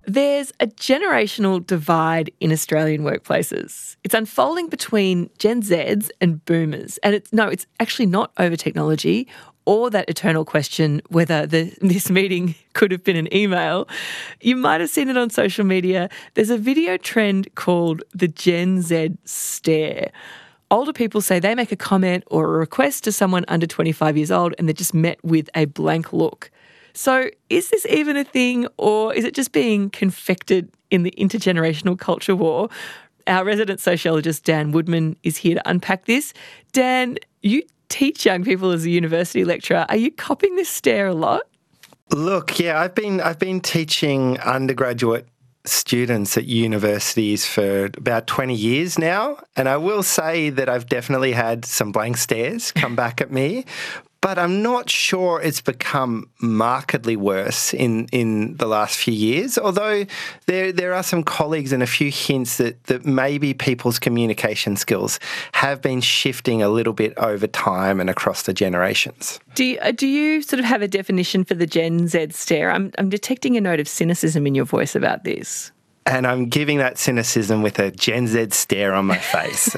There's a generational divide in Australian workplaces. It's unfolding between Gen Zs and Boomers. And it's actually not over technology or that eternal question whether this meeting could have been an email. You might have seen it on social media. There's a video trend called the Gen Z stare. Older people say they make a comment or a request to someone under 25 years old and they're just met with a blank look. So is this even a thing, or is it just being confected in the intergenerational culture war? Our resident sociologist Dan Woodman is here to unpack this. Dan, you teach young people as a university lecturer. Are you copping this stare a lot? Look, yeah, I've been teaching undergraduate students at universities for about 20 years now, and I will say that I've definitely had some blank stares come back at me. But I'm not sure it's become markedly worse in the last few years, although there are some colleagues and a few hints that maybe people's communication skills have been shifting a little bit over time and across the generations. Do you sort of have a definition for the Gen Z stare? I'm detecting a note of cynicism in your voice about this. And I'm giving that cynicism with a Gen Z stare on my face.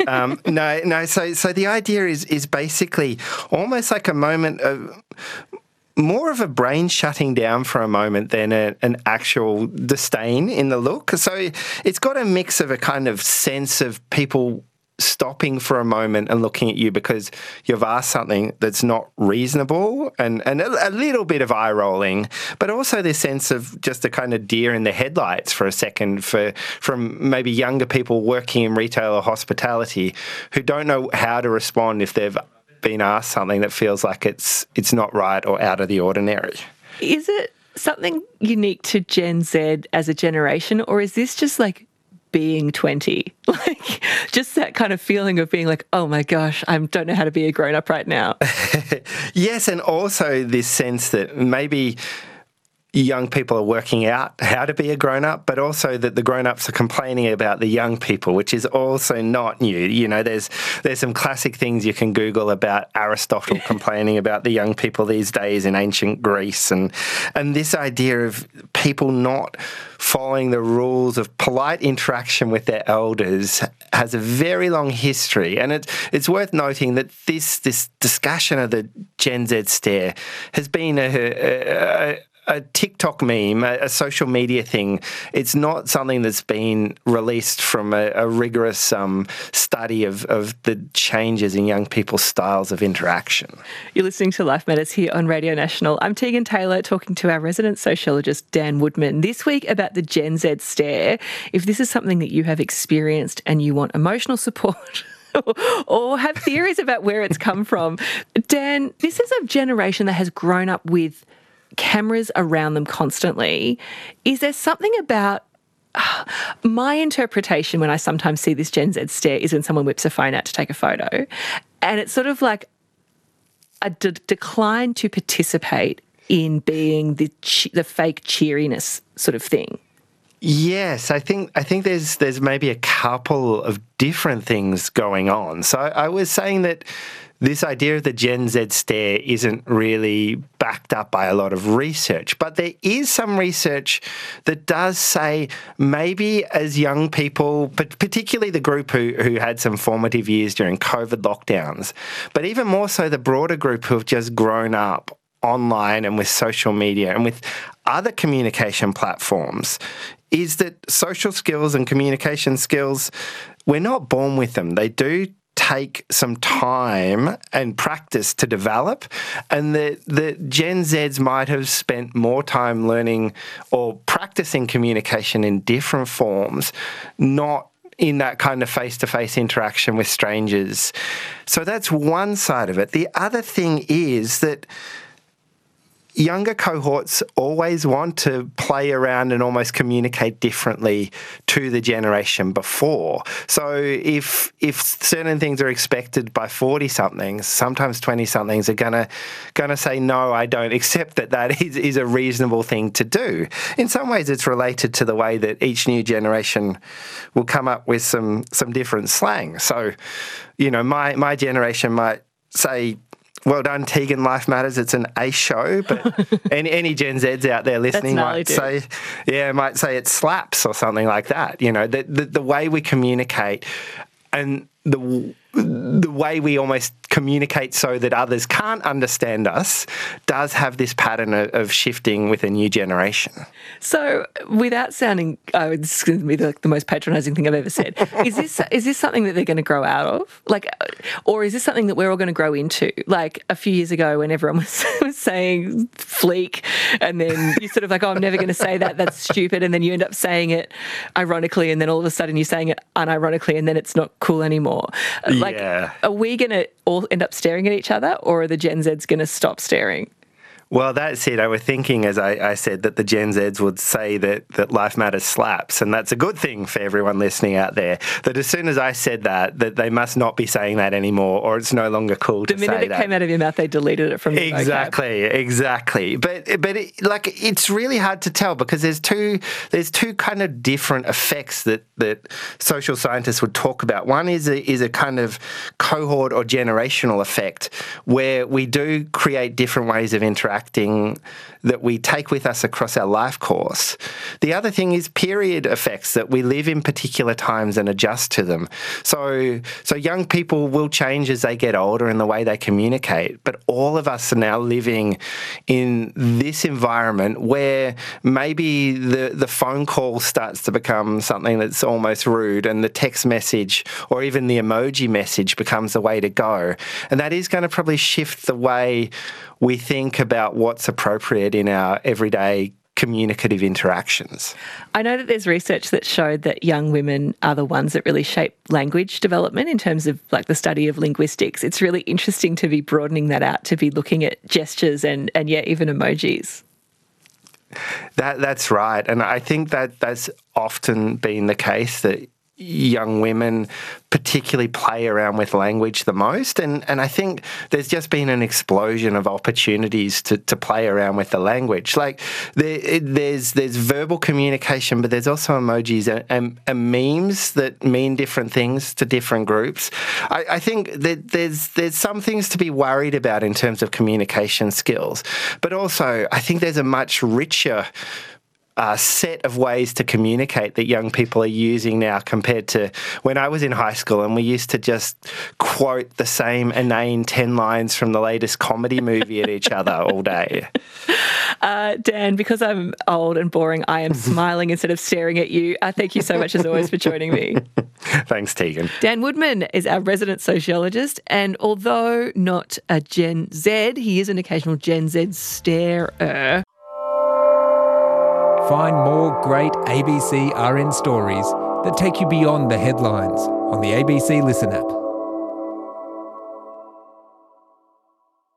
No. So the idea is basically almost like a moment of more of a brain shutting down for a moment than an actual disdain in the look. So it's got a mix of a kind of sense of people stopping for a moment and looking at you because you've asked something that's not reasonable and a little bit of eye rolling, but also this sense of just a kind of deer in the headlights for a second from maybe younger people working in retail or hospitality who don't know how to respond if they've been asked something that feels like it's not right or out of the ordinary. Is it something unique to Gen Z as a generation, or is this just like being 20, like just that kind of feeling of being like, oh my gosh, I don't know how to be a grown-up right now? Yes, and also this sense that maybe young people are working out how to be a grown-up, but also that the grown-ups are complaining about the young people, which is also not new. You know, there's some classic things you can Google about Aristotle complaining about the young people these days in ancient Greece, and this idea of people not following the rules of polite interaction with their elders has a very long history. And it's worth noting that this discussion of the Gen Z stare has been a TikTok meme, a social media thing. It's not something that's been released from a rigorous study of the changes in young people's styles of interaction. You're listening to Life Matters here on Radio National. I'm Tegan Taylor, talking to our resident sociologist Dan Woodman this week about the Gen Z stare. If this is something that you have experienced and you want emotional support or have theories about where it's come from, Dan, this is a generation that has grown up with cameras around them constantly. Is there something about my interpretation when I sometimes see this Gen Z stare is when someone whips a phone out to take a photo, and it's sort of like a decline to participate in being the fake cheeriness sort of thing. Yes, I think there's maybe a couple of different things going on. So I was saying that this idea of the Gen Z stare isn't really backed up by a lot of research, but there is some research that does say maybe as young people, but particularly the group who had some formative years during COVID lockdowns, but even more so the broader group who have just grown up online and with social media and with other communication platforms, is that social skills and communication skills, we're not born with them. They do take some time and practice to develop, and the Gen Zs might have spent more time learning or practicing communication in different forms, not in that kind of face-to-face interaction with strangers. So that's one side of it. The other thing is that younger cohorts always want to play around and almost communicate differently to the generation before. So if certain things are expected by 40-somethings, sometimes 20-somethings are gonna say, no, I don't accept that is a reasonable thing to do. In some ways, it's related to the way that each new generation will come up with some different slang. So, you know, my generation might say, well done, Tegan. Life Matters. It's an ace show, but any Gen Zs out there listening might say it slaps or something like that. You know, the way we communicate and the way we almost communicate so that others can't understand us does have this pattern of shifting with a new generation. So, without sounding, this is going to be the most patronising thing I've ever said. Is this something that they're going to grow out of, or is this something that we're all going to grow into? Like a few years ago, when everyone was saying "fleek," and then you sort of like, "Oh, I'm never going to say that. That's stupid," and then you end up saying it ironically, and then all of a sudden you're saying it unironically, and then it's not cool anymore. Are we going to all end up staring at each other, or are the Gen Zs going to stop staring? Well, that's it. I was thinking, as I said, that the Gen Zs would say that Life Matters slaps, and that's a good thing for everyone listening out there, that as soon as I said that they must not be saying that anymore, or it's no longer cool to say that. The minute it came out of your mouth, they deleted it from the vocab. Exactly. But it's really hard to tell, because there's two kind of different effects that social scientists would talk about. One is a kind of cohort or generational effect, where we do create different ways of interacting that we take with us across our life course. The other thing is period effects, that we live in particular times and adjust to them. So young people will change as they get older in the way they communicate, but all of us are now living in this environment where maybe the phone call starts to become something that's almost rude, and the text message or even the emoji message becomes the way to go. And that is going to probably shift the way we think about what's appropriate in our everyday communicative interactions. I know that there's research that showed that young women are the ones that really shape language development in terms of like the study of linguistics. It's really interesting to be broadening that out, to be looking at gestures and even emojis. That's right. And I think that's often been the case, that young women particularly play around with language the most. And I think there's just been an explosion of opportunities to play around with the language. Like there's verbal communication, but there's also emojis and memes that mean different things to different groups. I think that there's some things to be worried about in terms of communication skills, but also I think there's a much richer set of ways to communicate that young people are using now compared to when I was in high school, and we used to just quote the same inane 10 lines from the latest comedy movie at each other all day. Dan, because I'm old and boring, I am smiling instead of staring at you. Thank you so much, as always, for joining me. Thanks, Tegan. Dan Woodman is our resident sociologist, and although not a Gen Z, he is an occasional Gen Z starer. Find more great ABC RN stories that take you beyond the headlines on the ABC Listen app.